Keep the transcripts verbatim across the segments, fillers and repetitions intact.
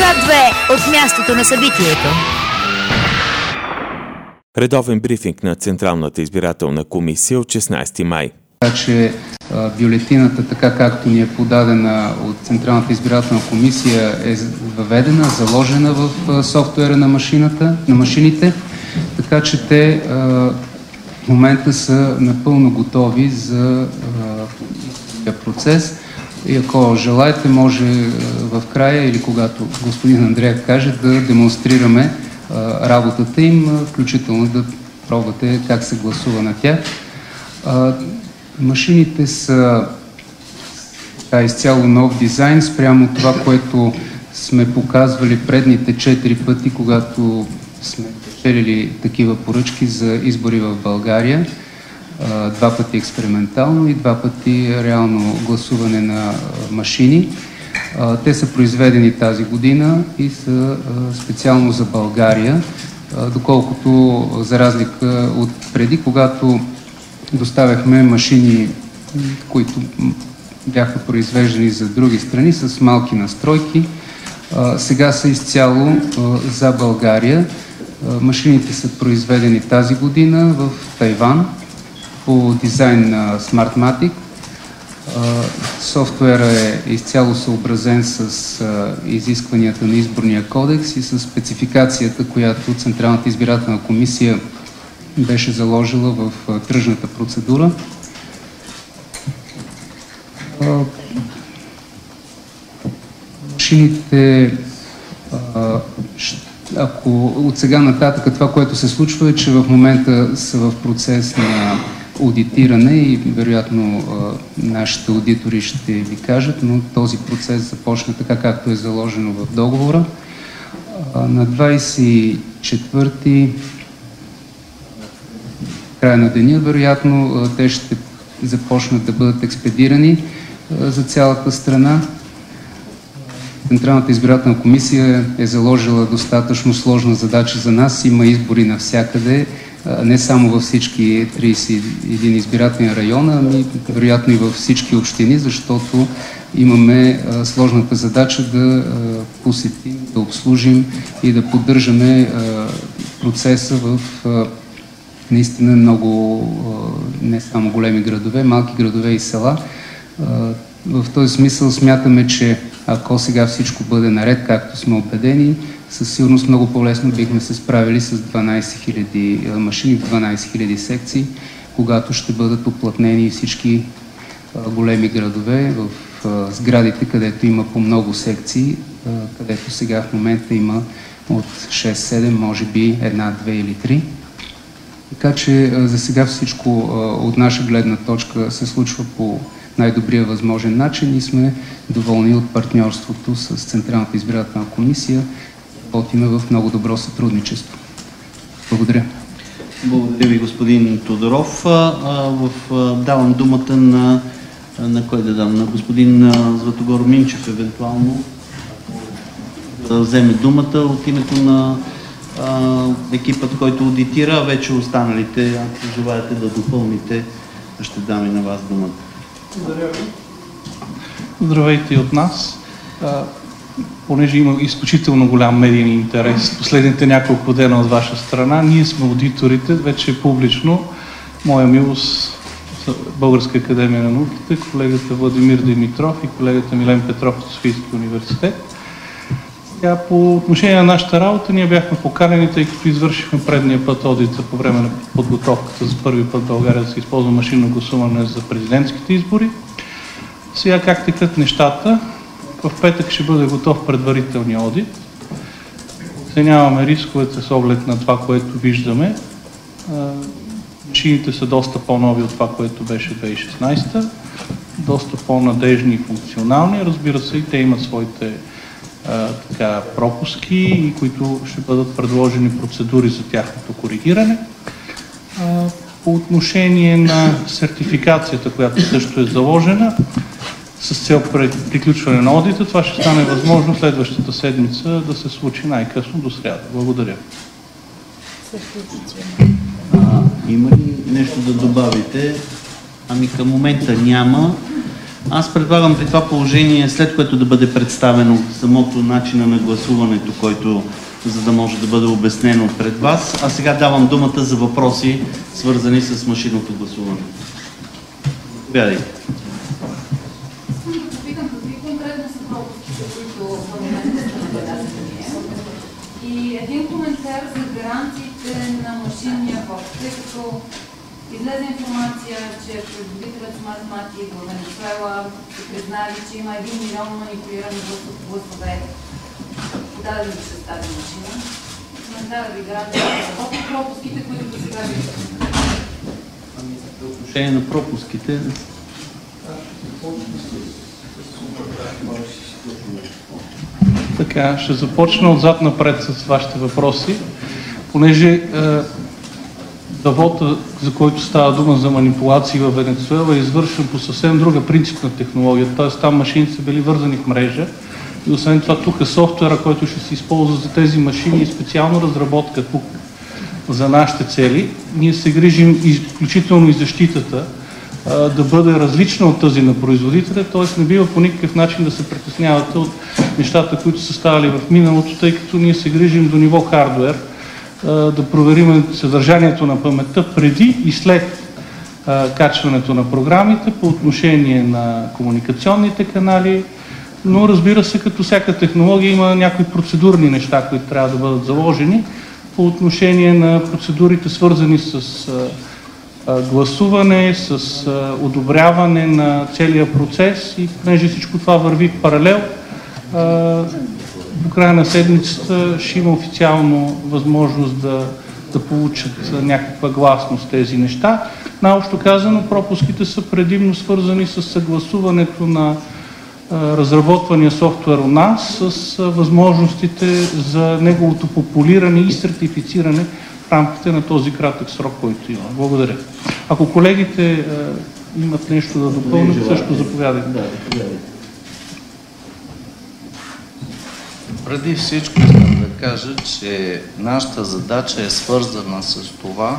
К две от мястото на събитието. Редовен брифинг на Централната избирателна комисия от шестнайсети май. Така че бюлетината, така както ни е подадена от Централната избирателна комисия, е въведена, заложена в софтуера на машината, на машините, така че те в момента са напълно готови за процес. И ако желаете, може в края или когато господин Андреев каже, да демонстрираме работата им, включително да пробвате как се гласува на тях. Машините са да, изцяло нов дизайн спрямо това, което сме показвали предните четири пъти, когато сме печелили такива поръчки за избори в България. Два пъти експериментално и два пъти реално гласуване на машини. Те са произведени тази година и са специално за България, доколкото за разлика от преди, когато доставяхме машини, които бяха произвеждани за други страни с малки настройки, сега са изцяло за България. Машините са произведени тази година в Тайван по дизайн на Smartmatic. Софтуера е изцяло съобразен с изискванията на изборния кодекс и с спецификацията, която Централната избирателна комисия беше заложила в тръжната процедура. Машините, ако от сега нататък това, което се случва, е, че в момента са в процес на аудитиране и вероятно нашите аудитори ще ви кажат, но този процес започна така, както е заложено в договора. На двайсет и четвърти края на деня, вероятно, те ще започнат да бъдат експедирани за цялата страна. Централната избирателна комисия е заложила достатъчно сложна задача за нас. Има избори навсякъде, не само във всички трийсет и един избирателни района, ами вероятно и във всички общини, защото имаме сложната задача да посетим, да обслужим и да поддържаме процеса в наистина много, не само големи градове, малки градове и села. В този смисъл смятаме, че ако сега всичко бъде наред, както сме убедени, със сигурност много по-лесно бихме се справили с дванайсет хиляди машини, дванайсет хиляди секции, когато ще бъдат оплътнени всички големи градове в сградите, където има по много секции, където сега в момента има от шест-седем, може би една, две или три. Така че за сега всичко от наша гледна точка се случва по най-добрия възможен начин и сме доволни от партньорството с Централната избирателна комисия. Работиме в много добро сътрудничество. Благодаря. Благодаря ви, господин Тодоров. Давам думата на, на кой да дам? На господин Златогор Минчев, евентуално да вземе думата от името на екипът, който аудитира, а вече останалите, ако желаете да допълните, ще дам и на вас думата. Благодаря ви. Здравейте и от нас. А, понеже има изключително голям медиен интерес последните няколко дена от ваша страна, ние сме аудиторите, вече е публично. Моя милост, Българска академия на науките, колегата Владимир Димитров и колегата Милен Петров от Софийския университет. Сега, по отношение на нашата работа, ние бяхме поканени, тъй като извършихме предния път одита по време на подготовката за първи път в България да се използва машинно гласуване за президентските избори. Сега как текат нещата? В петък ще бъде готов предварителния одит. Оценяваме рисковете с оглед на това, което виждаме. Машините са доста по-нови от това, което беше две хиляди и шестнайсета. Доста по-надежни и функционални. Разбира се, и те имат своите а, така, пропуски, които ще бъдат предложени процедури за тяхното коригиране. А, по отношение на сертификацията, която също е заложена, с цел приключване на одита, това ще стане възможно следващата седмица да се случи най-късно до сряда. Благодаря. А, има ли нещо да добавите? Ами към момента няма. Аз предлагам при това положение, след което да бъде представено самото начина на гласуването, който за да може да бъде обяснено пред вас. А сега давам думата за въпроси, свързани с машинното гласуване. Заповядайте. Питам, какви конкретно са пропуските, които в момента са набелязани? И един коментар за гаранциите на машинния вод, тъй като излезе информация, че производителят Smart Mati в Венецуела се признали, че има един милион манипулирани гласове, подадени чрез тази машина. Коментара ви гарантира за пропуските, които до сега ви са. По отношение на пропуските, Така, ще започна отзад напред с вашите въпроси, понеже е, завода, за който става дума за манипулации в Венецуела, е извършен по съвсем друга принципна технология, т.е. там машините са били вързани в мрежа и освен това тук е софтуера, който ще се използва за тези машини и специално разработка тук за нашите цели. Ние се грижим изключително и защитата да бъде различна от тази на производителя, т.е. не бива по никакъв начин да се притеснявате от нещата, които са ставали в миналото, тъй като ние се грижим до ниво хардуер да проверим съдържанието на паметта преди и след качването на програмите по отношение на комуникационните канали, но разбира се, като всяка технология има някои процедурни неща, които трябва да бъдат заложени по отношение на процедурите, свързани с гласуване, с одобряване на целия процес и понеже всичко това върви в паралел, до края на седмицата ще има официално възможност да, да получат някаква гласност тези неща. Наобщо казано, пропуските са предимно свързани с съгласуването на разработвания софтуер у нас с възможностите за неговото популиране и сертифициране в рамките на този кратък срок, който има. Благодаря. Ако колегите е, имат нещо да допълнят, също заповядайте. Преди всичко искам да кажа, че нашата задача е свързана с това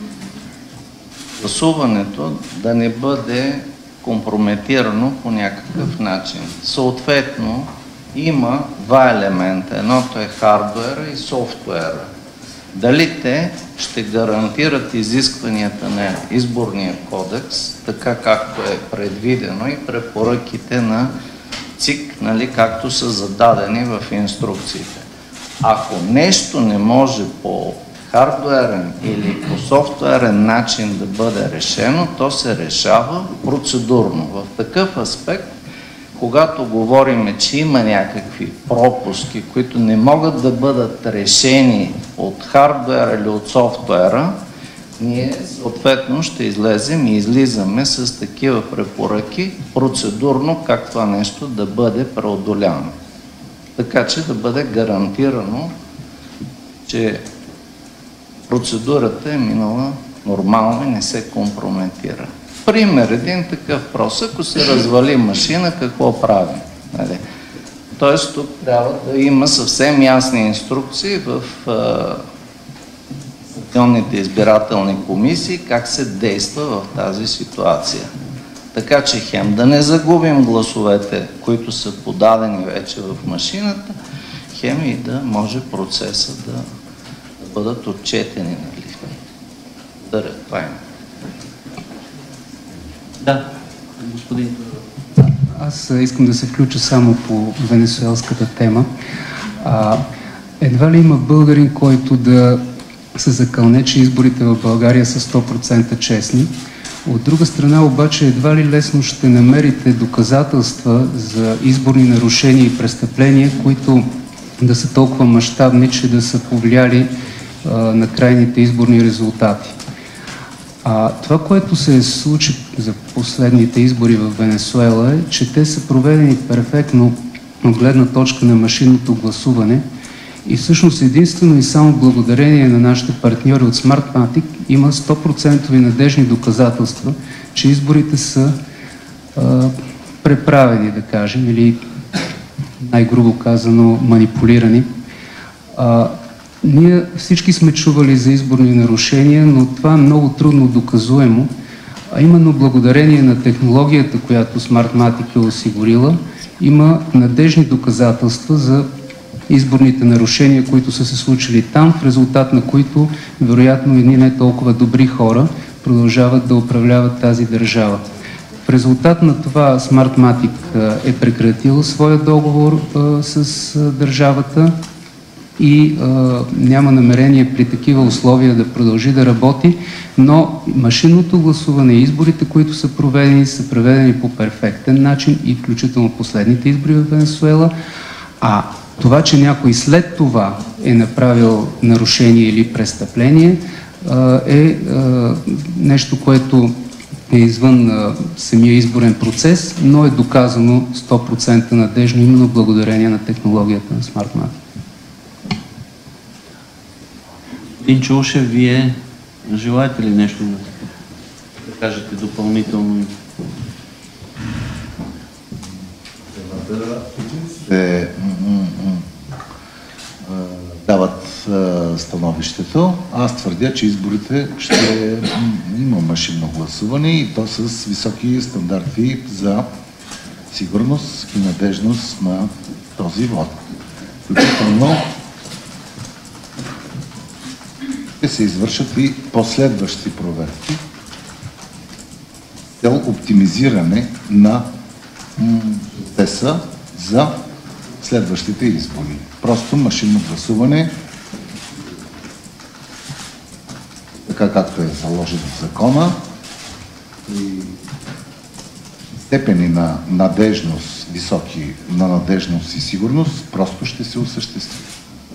гласуването да не бъде компрометирано по някакъв начин. Съответно, има два елемента. Едното е хардуера и софтуера. Дали те ще гарантират изискванията на изборния кодекс, така както е предвидено и препоръките на ЦИК, нали, както са зададени в инструкциите. Ако нещо не може по хардуерен или по софтуерен начин да бъде решено, то се решава процедурно. В такъв аспект, когато говорим, че има някакви пропуски, които не могат да бъдат решени от хардуера или от софтуера, ние съответно ще излезем и излизаме с такива препоръки процедурно как това нещо да бъде преодоляно. Така че да бъде гарантирано, че процедурата е минала нормално и не се компрометира. Пример, един такъв въпрос, ако се развали машина, какво правим? Нали? Тоест тук трябва да има съвсем ясни инструкции в секционните избирателни комисии как се действа в тази ситуация. Така че хем да не загубим гласовете, които са подадени вече в машината, хем и да може процеса да, да бъдат отчетени. Нали? Благодаря, това е. Да, господин. Аз искам да се включа само по венецуелската тема. А, едва ли има българин, който да се закълне, че изборите в България са сто процента честни. От друга страна обаче едва ли лесно ще намерите доказателства за изборни нарушения и престъпления, които да са толкова мащабни, че да са повлияли а, на крайните изборни резултати. А, това, което се случи за последните избори в Венецуела е, че те са проведени перфектно от гледна точка на машинното гласуване и всъщност единствено и само благодарение на нашите партньори от Smartmatic има сто процента надежни доказателства, че изборите са а, преправени, да кажем, или най-грубо казано манипулирани. А, Ние всички сме чували за изборни нарушения, но това е много трудно доказуемо. А именно благодарение на технологията, която Smartmatic е осигурила, има надежни доказателства за изборните нарушения, които са се случили там, в резултат на които вероятно едни не толкова добри хора продължават да управляват тази държава. В резултат на това Smartmatic е прекратил своя договор а, с а, държавата и а, няма намерение при такива условия да продължи да работи, но машинното гласуване и изборите, които са проведени, са проведени по перфектен начин и включително последните избори в Венесуела, а това, че някой след това е направил нарушение или престъпление, е нещо, което е извън самия изборен процес, но е доказано сто процента надежно именно благодарение на технологията на Smartmatic. Господин Чаушев, вие желаете ли нещо да кажете допълнително? Е, дават становището. Аз твърдя, че изборите ще има машинно гласуване и то с високи стандарти за сигурност и надежност на този вод. Включително ще се извършат и последващи проверки с цел оптимизиране на процеса за следващите избори. Просто машинно гласуване, така както е заложено в закона, и степени на надежност, високи на надежност и сигурност, просто ще се осъществи.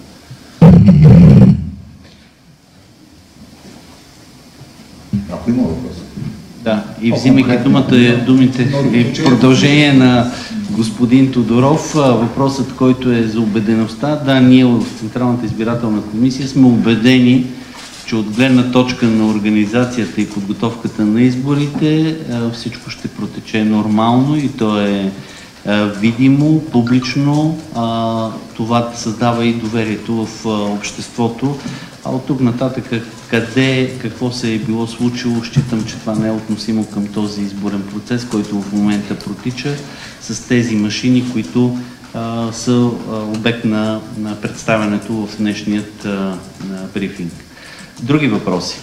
Ако има въпрос. Да, и взимайки думата, думите в продължение на господин Тодоров, въпросът, който е за убедеността. Да, ние в Централната избирателна комисия сме убедени, че от гледна точка на организацията и подготовката на изборите всичко ще протече нормално и то е видимо, публично. Това създава и доверието в обществото. А от тук нататък къде, какво се е било случило, считам, че това не е относимо към този изборен процес, който в момента протича с тези машини, които а, са а, обект на, на представянето в днешният а, брифинг. Други въпроси?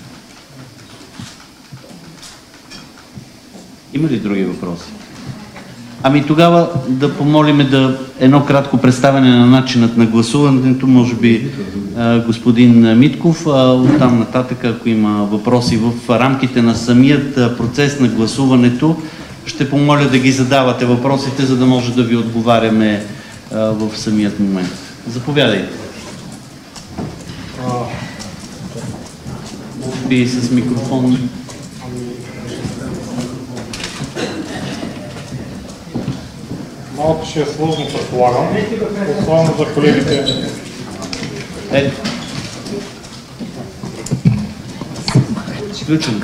Има ли други въпроси? Ами тогава да помолим да едно кратко представяне на начинът на гласуването, може би господин Митков, оттам нататък, ако има въпроси в рамките на самият процес на гласуването, ще помоля да ги задавате въпросите, за да може да ви отговаряме в самият момент. Заповядайте. И с микрофон. Малко ще е сложно, предполагам, особено за колегите. Е. Изключено.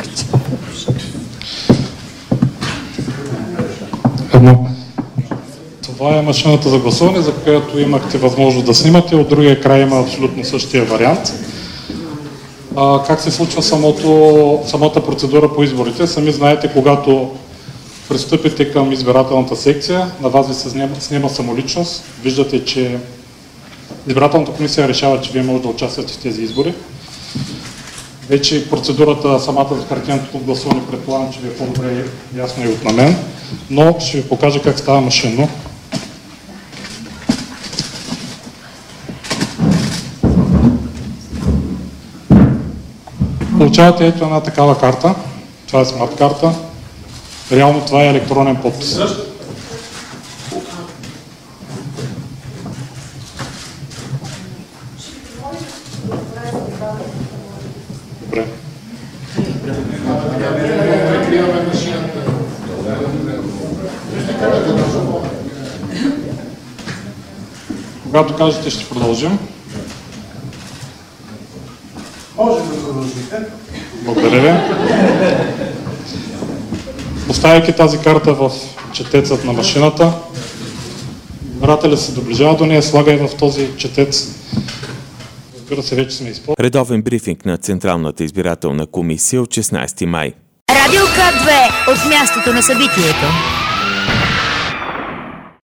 Едно. Това е машината за гласуване, за която имахте възможност да снимате. От другия край има абсолютно същия вариант. А, как се случва самото, самата процедура по изборите? Сами знаете, когато пристъпите към избирателната секция, на вас ви се снима, снима самоличност. Виждате, че избирателната комисия решава, че вие може да участвате в тези избори. Вече процедурата, самата за хартиеното гласуване, предполагам, че ви е по-добре ясно и от на мен, но ще ви покажа как става машинно. Получавате ето една такава карта. Това е смарт карта. Реално това е електронен подпис. Добре. Когато кажете, ще продължим. Може да продължите. Благодаря ви. Поставяйки тази карта в четецът на машината, избирателят се доближава до нея, слага я в този четец. Разбира се, вече сме използвали. Редовен брифинг на Централната избирателна комисия от шестнайсети май. Радио К две от мястото на събитието.